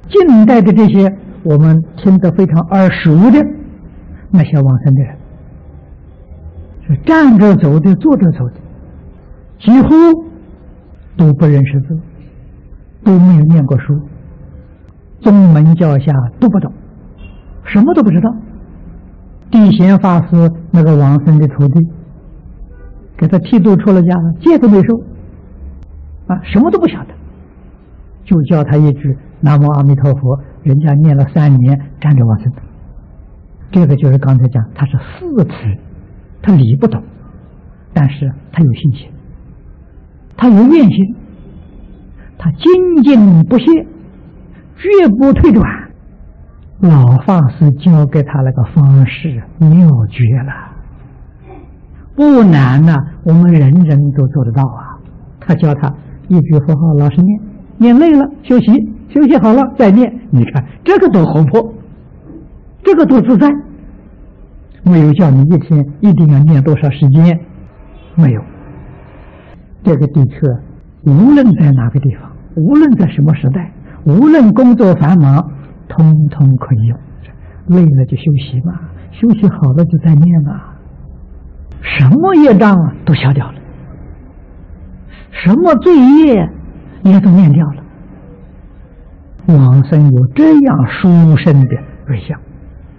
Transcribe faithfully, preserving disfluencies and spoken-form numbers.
近代的这些我们听得非常耳熟的那些往生的人，是站着走的，坐着走的，几乎都不认识字，都没有念过书，宗门教下都不懂，什么都不知道。地贤法师那个往生的徒弟，给他剃度出了家了，戒都没收，啊，什么都不晓得，就教他一句南无阿弥陀佛，人家念了三年，站着往生的。这个就是刚才讲，他是四词，他理不懂，但是他有信心，他有愿心，他精进不懈，绝不退转。老法师教给他那个方式妙绝了，不难呐、啊，我们人人都做得到啊。他教他一句佛号老实念，念累了休息，休息好了再念。你看这个多活泼，这个多自在。没有叫你一天一定要念多少时间，没有。这个的确无论在哪个地方，无论在什么时代，无论工作繁忙，通通可以用。累了就休息嘛，休息好了就再念嘛，什么业障啊都消掉了，什么罪业也都念掉了。往生有这样殊胜的瑞相。